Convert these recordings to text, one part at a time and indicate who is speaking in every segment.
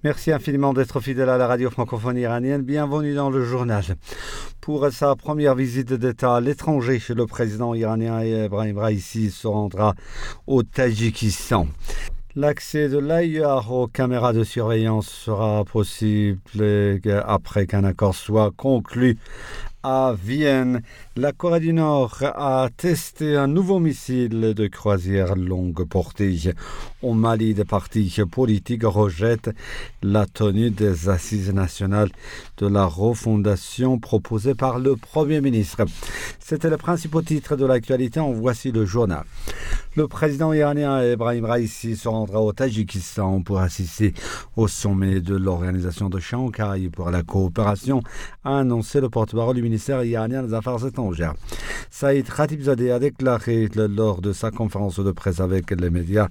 Speaker 1: Merci infiniment d'être fidèle à la radio francophone iranienne. Bienvenue dans le journal. Pour sa première visite d'État à l'étranger, le président iranien Ebrahim Raïssi se rendra au Tadjikistan. L'accès de l'AIEA aux caméras de surveillance sera possible après qu'un accord soit conclu à Vienne. La Corée du Nord a testé un nouveau missile de croisière longue portée. Au Mali, des partis politiques rejettent la tenue des assises nationales de la refondation proposée par le Premier ministre. C'était le principal titre de l'actualité. En voici le journal. Le président iranien Ebrahim Raïssi se rendra au Tadjikistan pour assister au sommet de l'organisation de Shanghai pour la coopération, a annoncé le porte-parole du ministère iranien des Affaires étrangères. Saïd Khatibzadeh a déclaré lors de sa conférence de presse avec les médias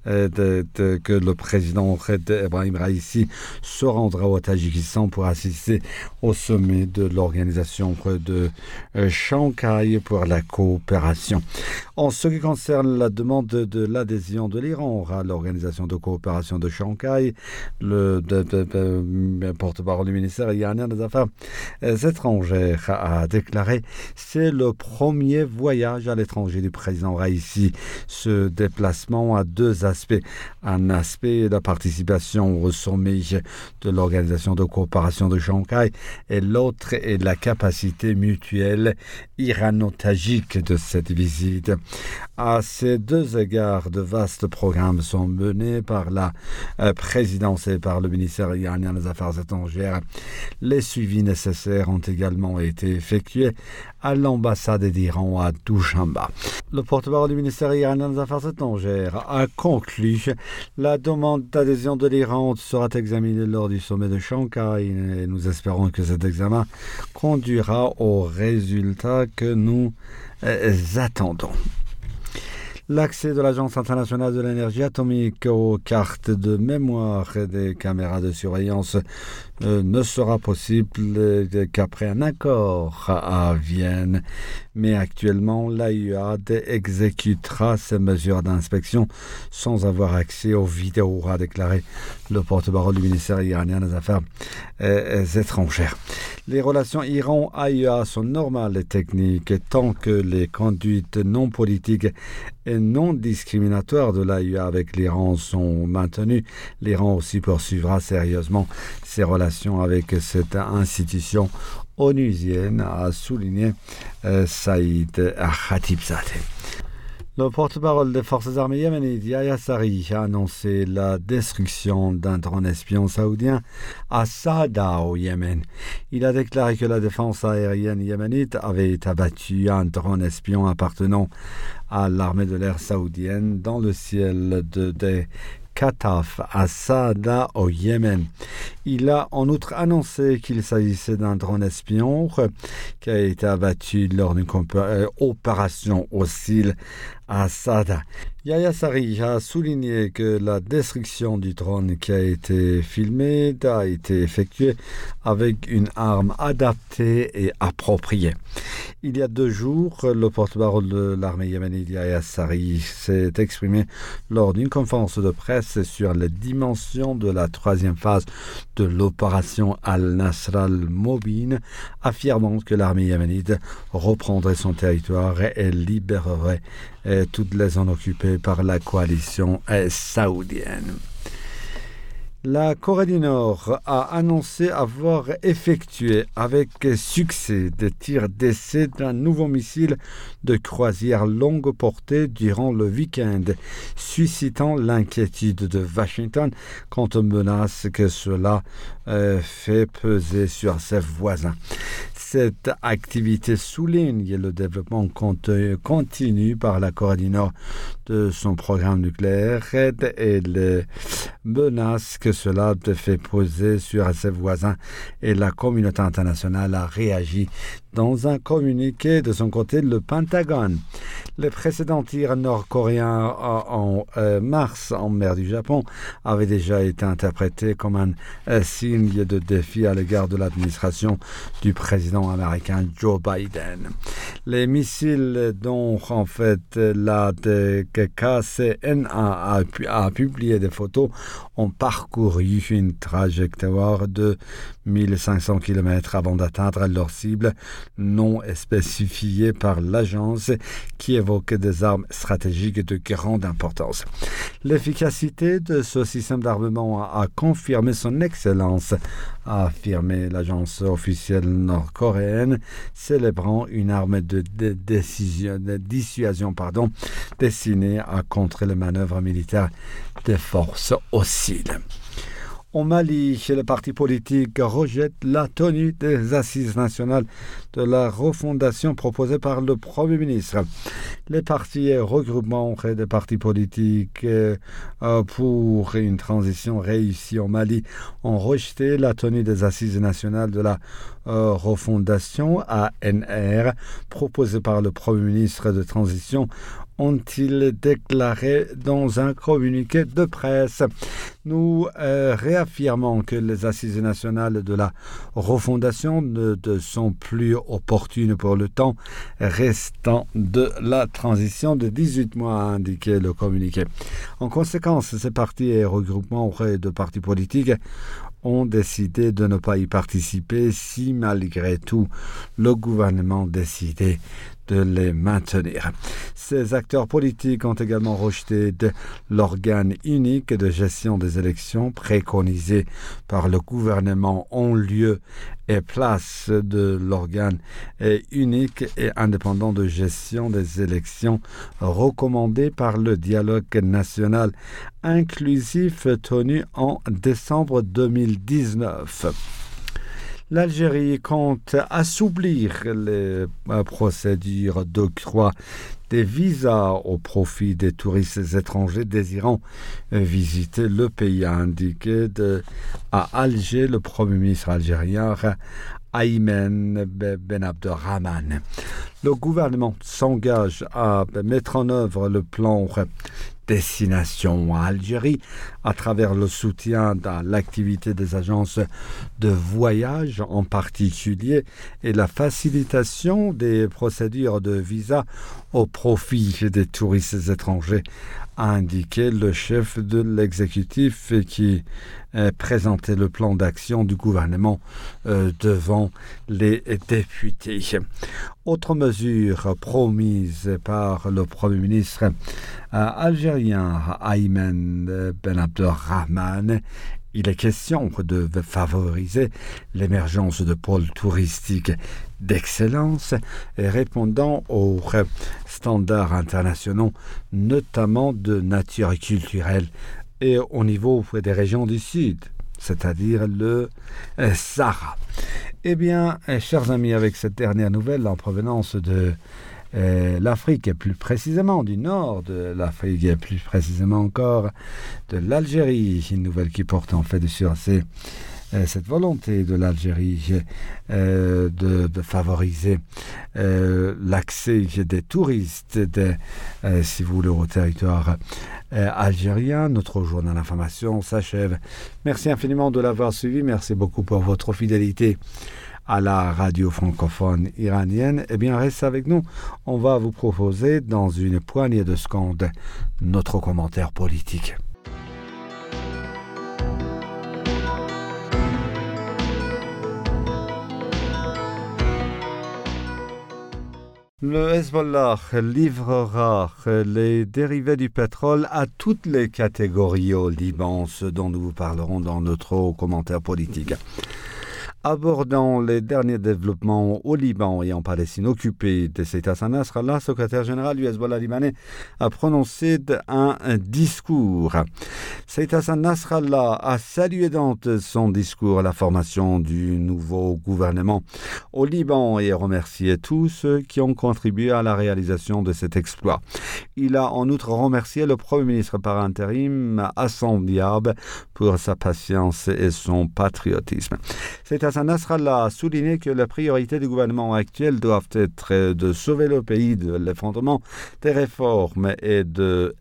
Speaker 1: que le président Ebrahim Raïssi se rendra au Tadjikistan pour assister au sommet de l'organisation de Shanghai pour la coopération. En ce qui concerne la demande de l'adhésion de l'Iran à l'organisation de coopération de Shanghai, le porte-parole du ministère iranien des Affaires étrangères a déclaré: c'est le premier voyage à l'étranger du président Raïssi. Ce déplacement a deux aspects. Un aspect, la participation au sommet de l'organisation de coopération de Shanghai, et l'autre est la capacité mutuelle irano-tadjik de cette visite. À ces deux égards, de vastes programmes sont menés par la présidence et par le ministère iranien des Affaires étrangères. Les suivis nécessaires ont également été effectués à l'ambassade d'Iran à Dushanbe. Le porte-parole du ministère iranien des Affaires étrangères a conclu: la demande d'adhésion de l'Iran sera examinée lors du sommet de Shanghai et nous espérons que cet examen conduira aux résultats que nous attendons. L'accès de l'Agence internationale de l'énergie atomique aux cartes de mémoire et des caméras de surveillance ne sera possible qu'après un accord à Vienne. Mais actuellement, l'AIEA exécutera ces mesures d'inspection sans avoir accès aux vidéos, a déclaré le porte-parole du ministère iranien des Affaires étrangères. Les relations Iran-AIEA sont normales et techniques tant que les conduites non politiques et non discriminatoires de l'AIEA avec l'Iran sont maintenues. L'Iran aussi poursuivra sérieusement ses relations avec cette institution onusienne, a souligné Saïd Khatibzadeh. Le porte-parole des forces armées yéménites, Yahya Sarri, a annoncé la destruction d'un drone espion saoudien à Saada au Yémen. Il a déclaré que la défense aérienne yéménite avait abattu un drone espion appartenant à l'armée de l'air saoudienne dans le ciel des Kataf à Saada au Yémen. Il a en outre annoncé qu'il s'agissait d'un drone espion qui a été abattu lors d'une opération hostile à Saada. Yahya Sarri a souligné que la destruction du drone qui a été filmé a été effectuée avec une arme adaptée et appropriée. Il y a 2 jours, le porte-parole de l'armée yéménite Yahya Sarri s'est exprimé lors d'une conférence de presse sur les dimensions de la 3e phase de l'opération Al-Nasr al-Mobin, affirmant que l'armée yéménite reprendrait son territoire et libérerait toutes les zones occupées par la coalition saoudienne. La Corée du Nord a annoncé avoir effectué avec succès des tirs d'essai d'un nouveau missile de croisière longue portée durant le week-end, suscitant l'inquiétude de Washington quant aux menaces que cela fait peser sur ses voisins. Cette activité souligne le développement continu par la Corée du Nord de son programme nucléaire et les menaces que cela fait peser sur ses voisins, et la communauté internationale a réagi dans un communiqué de son côté le Pentagone. Les précédents tirs nord-coréens en mars en mer du Japon avaient déjà été interprétés comme un signe de défi à l'égard de l'administration du président américain Joe Biden. Les missiles dont en fait la KCNA a publié des photos ont parcouru une trajectoire de 1500 km avant d'atteindre leur cible non spécifiée par l'agence qui évoque des armes stratégiques de grande importance. L'efficacité de ce système d'armement a confirmé son excellence, a affirmé l'agence officielle nord-coréenne, célébrant une arme de dissuasion destinée à contrer les manœuvres militaires des forces hostiles. Au Mali, le parti politique rejette la tenue des assises nationales de la refondation proposée par le Premier ministre. Les partis et regroupements des partis politiques pour une transition réussie au Mali ont rejeté la tenue des assises nationales de la refondation ANR proposée par le Premier ministre de transition, ont-ils déclaré dans un communiqué de presse. Nous réaffirmons que les assises nationales de la refondation ne sont plus opportunes pour le temps restant de la transition de 18 mois, a indiqué le communiqué. En conséquence, ces partis et regroupements de partis politiques ont décidé de ne pas y participer si malgré tout le gouvernement décidait de les maintenir. Ces acteurs politiques ont également rejeté l'organe unique de gestion des élections préconisé par le gouvernement en lieu et place de l'organe unique et indépendant de gestion des élections recommandé par le dialogue national inclusif tenu en décembre 2019. L'Algérie compte assouplir les procédures d'octroi des visas au profit des touristes étrangers désirant visiter le pays, a indiqué à Alger le Premier ministre algérien Aymen Ben Abderrahmane. Le gouvernement s'engage à mettre en œuvre le plan Destination Algérie à travers le soutien à l'activité des agences de voyage en particulier et la facilitation des procédures de visa au profit des touristes étrangers, a indiqué le chef de l'exécutif qui présentait le plan d'action du gouvernement devant les députés. Autre mesure promise par le Premier ministre algérien Aymen Ben Abderrahmane, il est question de favoriser l'émergence de pôles touristiques d'excellence et répondant aux standards internationaux, notamment de nature culturelle et au niveau des régions du Sud, c'est-à-dire le Sahara. Eh bien, chers amis, avec cette dernière nouvelle en provenance de l'Afrique, et plus précisément du nord de l'Afrique, et plus précisément encore de l'Algérie, une nouvelle qui porte en fait sur cette volonté de l'Algérie de favoriser l'accès des touristes si vous voulez, au territoire algérien. Notre journal d'information s'achève. Merci infiniment de l'avoir suivi. Merci beaucoup pour votre fidélité à la radio francophone iranienne. Eh bien, restez avec nous. On va vous proposer dans une poignée de secondes notre commentaire politique. Le Hezbollah livrera les dérivés du pétrole à toutes les catégories au Liban, ce dont nous vous parlerons dans notre commentaire politique. Abordant les derniers développements au Liban et en Palestine occupée de Saïd Hassan Nasrallah, secrétaire général du Hezbollah libanais, a prononcé un discours. Saïd Hassan Nasrallah a salué dans son discours la formation du nouveau gouvernement au Liban et remercié tous ceux qui ont contribué à la réalisation de cet exploit. Il a en outre remercié le Premier ministre par intérim, Hassan Diab, pour sa patience et son patriotisme. Saïd Hassan Nasrallah a souligné que la priorité du gouvernement actuel doit être de sauver le pays de l'effondrement des réformes et de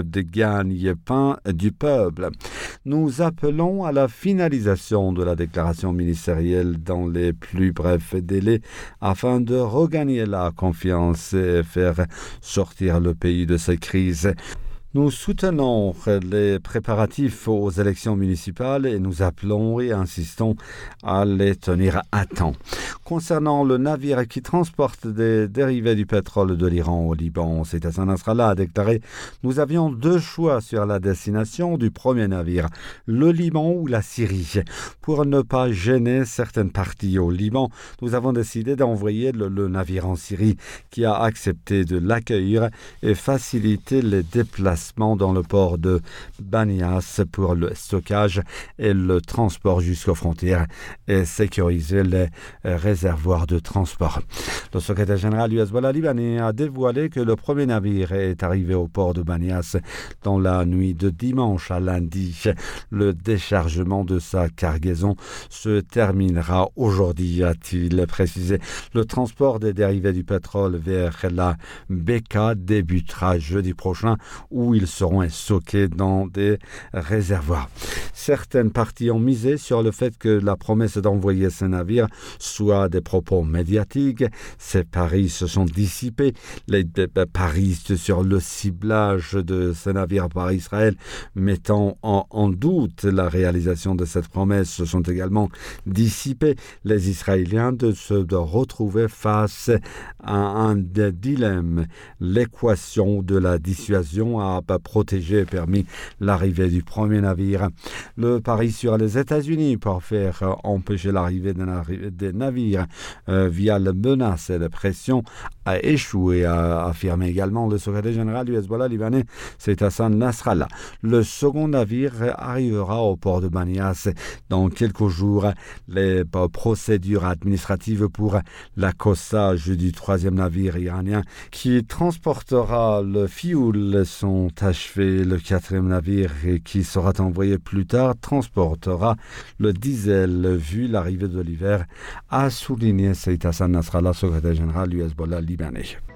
Speaker 1: gagne-pain du peuple. Nous appelons à la finalisation de la déclaration ministérielle dans les plus brefs délais afin de regagner la confiance et faire sortir le pays de cette crise. Nous soutenons les préparatifs aux élections municipales et nous appelons et insistons à les tenir à temps. Concernant le navire qui transporte des dérivés du pétrole de l'Iran au Liban, Saïd Hassan Nasrallah a déclaré « Nous avions deux choix sur la destination du premier navire, le Liban ou la Syrie. Pour ne pas gêner certaines parties au Liban, nous avons décidé d'envoyer le navire en Syrie qui a accepté de l'accueillir et faciliter les déplacements dans le port de Banias pour le stockage et le transport jusqu'aux frontières et sécuriser les réservoirs de transport. Le secrétaire général du Hezbollah libanais a dévoilé que le premier navire est arrivé au port de Banias dans la nuit de dimanche à lundi. Le déchargement de sa cargaison se terminera aujourd'hui, a-t-il précisé. Le transport des dérivés du pétrole vers la Beka débutera jeudi prochain où ils seront stockés dans des réservoirs. Certaines parties ont misé sur le fait que la promesse d'envoyer ce navire soit des propos médiatiques. Ces paris se sont dissipés. Les paris sur le ciblage de ce navire par Israël, mettant en doute la réalisation de cette promesse, se sont également dissipés. Les Israéliens de se retrouver face à un dilemme. L'équation de la dissuasion a protégé et permis l'arrivée du premier navire. Le pari sur les États-Unis pour faire empêcher l'arrivée des navires via la menace et la pression a échoué, a affirmé également le secrétaire général du Hezbollah libanais, Saïd Hassan Nasrallah. Le second navire arrivera au port de Banias dans quelques jours. Les procédures administratives pour l'accostage du troisième navire iranien qui transportera le fioul sont achevées. Le quatrième navire qui sera envoyé plus tard transportera le diesel vu l'arrivée de l'hiver, a souligné Saïd Hassan Nasrallah, secrétaire général du Hezbollah libanais.